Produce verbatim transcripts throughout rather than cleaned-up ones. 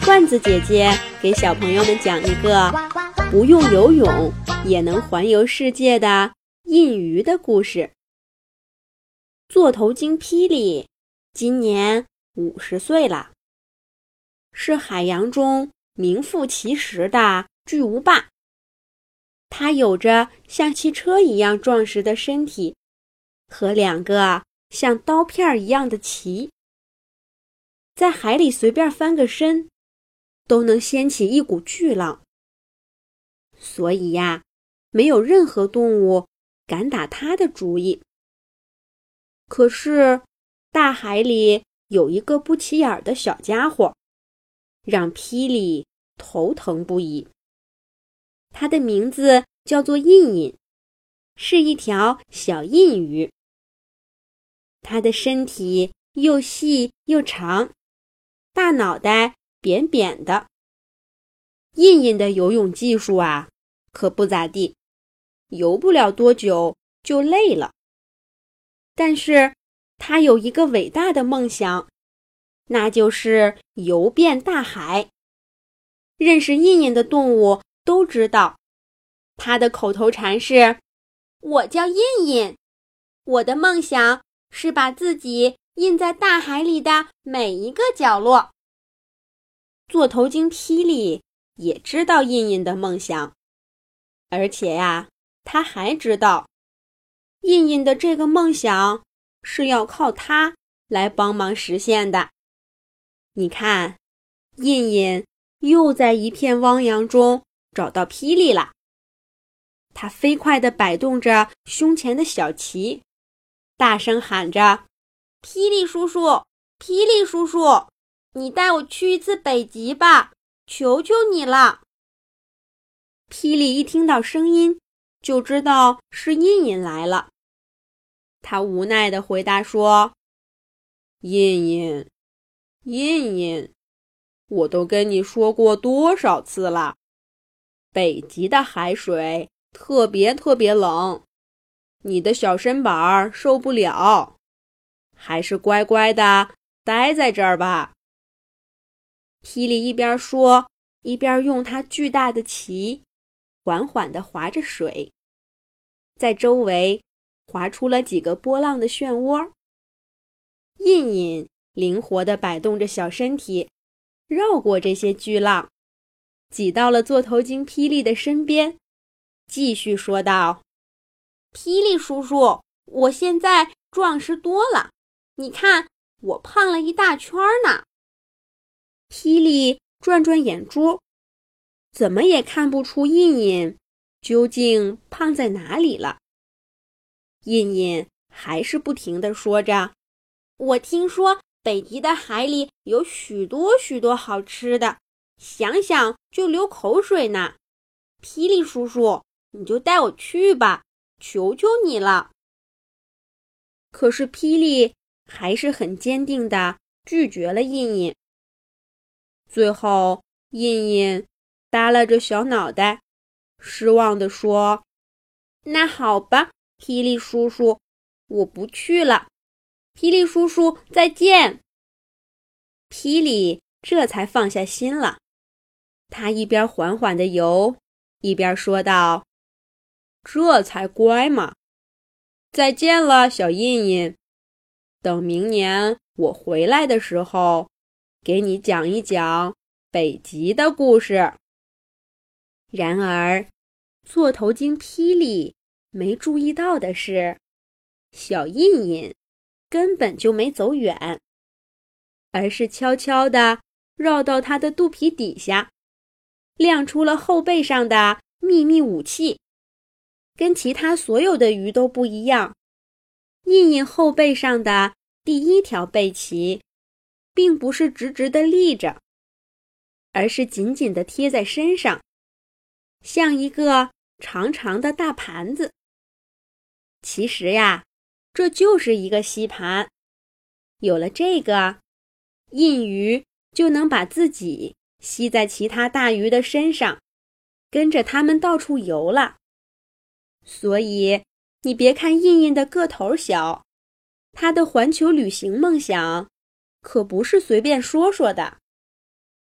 罐子姐姐给小朋友们讲一个不用游泳也能环游世界的印鱼的故事。座头鲸霹雳今年五十岁了，是海洋中名副其实的巨无霸。它有着像汽车一样壮实的身体和两个像刀片一样的鳍，在海里随便翻个身都能掀起一股巨浪。所以呀，没有任何动物敢打它的主意。可是大海里有一个不起眼的小家伙，让霹雳头疼不已。它的名字叫做印印，是一条小印鱼。它的身体又细又长，大脑袋扁扁的。印印的游泳技术啊，可不咋地，游不了多久就累了。但是他有一个伟大的梦想，那就是游遍大海。认识印印的动物都知道，他的口头禅是：我叫印印，我的梦想是把自己印在大海里的每一个角落。座头鲸霹雳也知道印印的梦想，而且呀，他还知道印印的这个梦想是要靠他来帮忙实现的。你看，印印又在一片汪洋中找到霹雳了。他飞快地摆动着胸前的小旗，大声喊着：霹雳叔叔，霹雳叔叔，你带我去一次北极吧，求求你了。霹雳一听到声音，就知道是印印来了。他无奈地回答说：印印，印印，我都跟你说过多少次了，北极的海水特别特别冷，你的小身板受不了，还是乖乖的待在这儿吧。霹雳一边说，一边用他巨大的鳍缓缓地划着水，在周围划出了几个波浪的漩涡。印印灵活地摆动着小身体，绕过这些巨浪，挤到了座头鲸霹雳的身边，继续说道：霹雳叔叔，我现在壮实多了，你看我胖了一大圈呢。霹雳转转眼珠，怎么也看不出印印究竟胖在哪里了。印印还是不停地说着：我听说北极的海里有许多许多好吃的，想想就流口水呢。霹雳叔叔，你就带我去吧，求求你了。可是霹雳还是很坚定地拒绝了印印。最后，印印耷拉着小脑袋，失望地说：那好吧，霹雳叔叔，我不去了。霹雳叔叔，再见。霹雳这才放下心了，他一边缓缓地游，一边说道：这才乖嘛。再见了，小印印。等明年我回来的时候，给你讲一讲北极的故事。然而，座头鲸霹雳没注意到的是，小印印根本就没走远，而是悄悄地绕到他的肚皮底下，亮出了后背上的秘密武器。跟其他所有的鱼都不一样，印印后背上的第一条背鳍并不是直直地立着，而是紧紧地贴在身上，像一个长长的大盘子。其实呀，这就是一个吸盘。有了这个，印鱼就能把自己吸在其他大鱼的身上，跟着它们到处游了。所以，你别看印印的个头小，他的环球旅行梦想可不是随便说说的。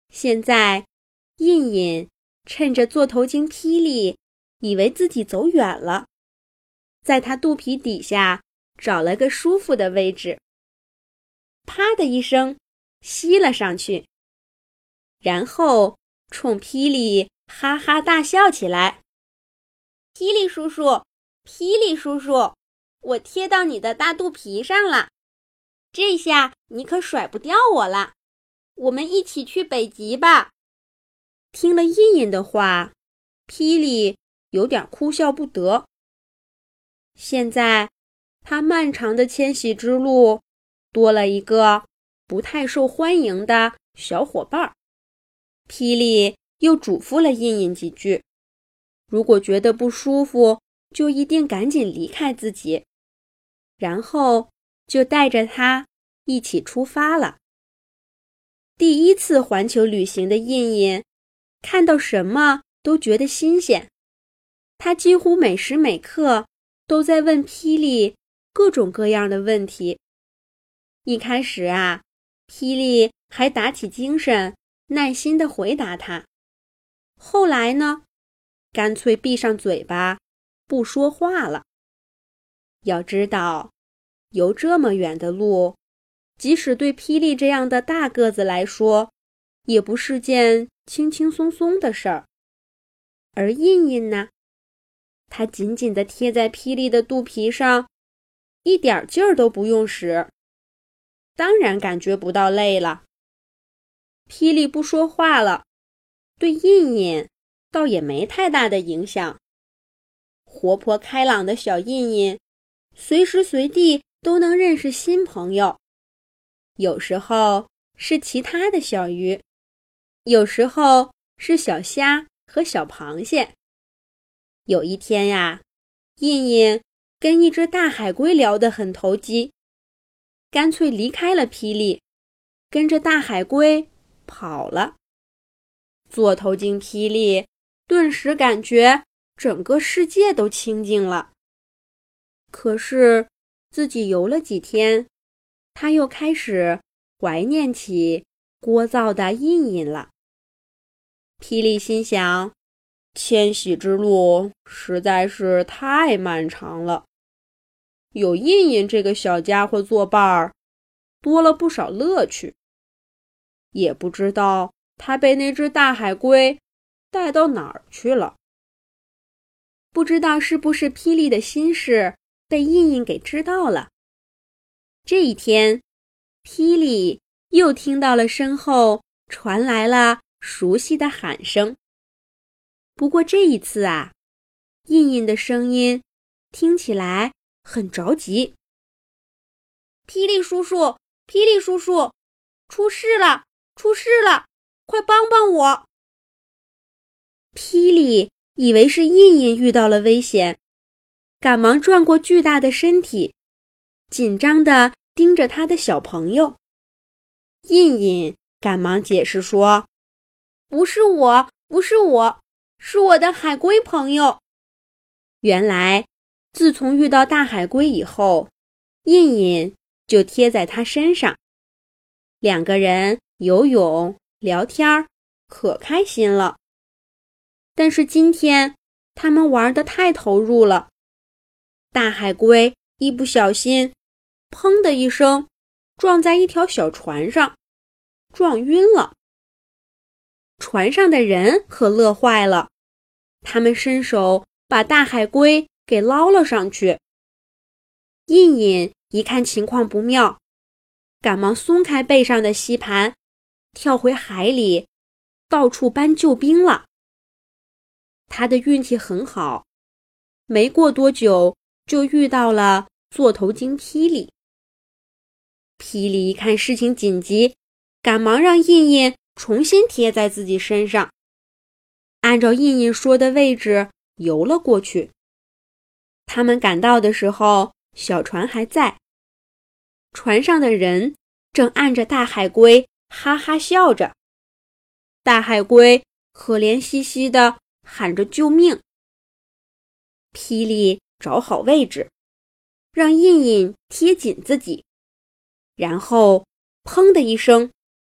现在，印印趁着座头鲸霹雳以为自己走远了，在他肚皮底下找了个舒服的位置，啪的一声吸了上去，然后冲霹雳哈哈大笑起来。霹雳叔叔，霹雳叔叔，我贴到你的大肚皮上了，这下你可甩不掉我了，我们一起去北极吧。听了印印的话，霹雳有点哭笑不得。现在他漫长的迁徙之路多了一个不太受欢迎的小伙伴。霹雳又嘱咐了印印几句，如果觉得不舒服，就一定赶紧离开自己，然后就带着他一起出发了。第一次环球旅行的印印，看到什么都觉得新鲜，他几乎每时每刻都在问霹雳各种各样的问题。一开始啊，霹雳还打起精神，耐心地回答他。后来呢，干脆闭上嘴巴，不说话了。要知道，游这么远的路，即使对霹雳这样的大个子来说，也不是件轻轻松松的事儿。而印印呢，它紧紧地贴在霹雳的肚皮上，一点劲儿都不用使，当然感觉不到累了。霹雳不说话了，对印印倒也没太大的影响。活泼开朗的小印印，随时随地都能认识新朋友。有时候是其他的小鱼，有时候是小虾和小螃蟹。有一天呀，印印跟一只大海龟聊得很投机，干脆离开了霹雳，跟着大海龟跑了。座头鲸霹雳顿时感觉整个世界都清静了。可是自己游了几天，他又开始怀念起聒噪的印印了。霹雳心想，迁徙之路实在是太漫长了，有印印这个小家伙作伴儿，多了不少乐趣。也不知道他被那只大海龟带到哪儿去了。不知道是不是霹雳的心事被印印给知道了。这一天，霹雳又听到了身后传来了熟悉的喊声。不过这一次啊，印印的声音听起来很着急。霹雳叔叔，霹雳叔叔，出事了，出事了，快帮帮我！霹雳以为是印印遇到了危险，赶忙转过巨大的身体，紧张地盯着他的小朋友。印印赶忙解释说，不是我，不是我，是我的海龟朋友。原来，自从遇到大海龟以后，印印就贴在他身上，两个人游泳、聊天，可开心了。但是今天他们玩得太投入了，大海龟一不小心，砰的一声撞在一条小船上，撞晕了。船上的人可乐坏了，他们伸手把大海龟给捞了上去。印印一看情况不妙，赶忙松开背上的吸盘，跳回海里，到处搬救兵了。他的运气很好，没过多久就遇到了座头鲸霹雳。霹雳一看事情紧急，赶忙让印印重新贴在自己身上，按照印印说的位置游了过去。他们赶到的时候，小船还在，船上的人正按着大海龟哈哈笑着。大海龟可怜兮兮地喊着救命。霹雳找好位置，让印印贴紧自己，然后砰的一声，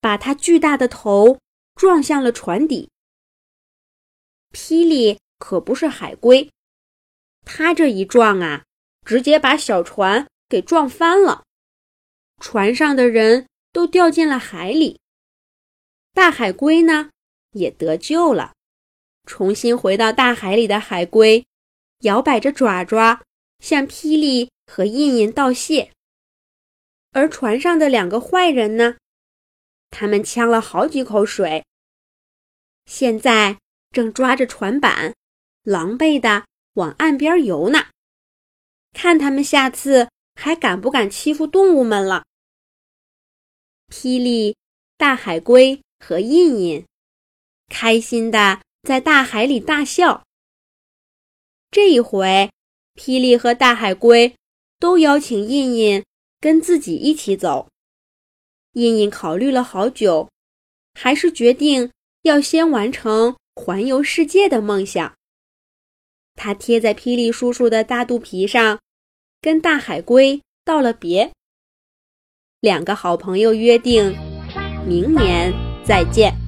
把他巨大的头撞向了船底。霹雳可不是海龟，他这一撞啊，直接把小船给撞翻了，船上的人都掉进了海里。大海龟呢，也得救了。重新回到大海里的海龟，摇摆着爪爪，向霹雳和印印道谢。而船上的两个坏人呢，他们呛了好几口水，现在正抓着船板，狼狈地往岸边游呢。看他们下次还敢不敢欺负动物们了。霹雳、大海龟和印印开心地在大海里大笑。这一回，霹雳和大海龟都邀请印印跟自己一起走。印印考虑了好久，还是决定要先完成环游世界的梦想。他贴在霹雳叔叔的大肚皮上，跟大海龟道了别。两个好朋友约定，明年再见。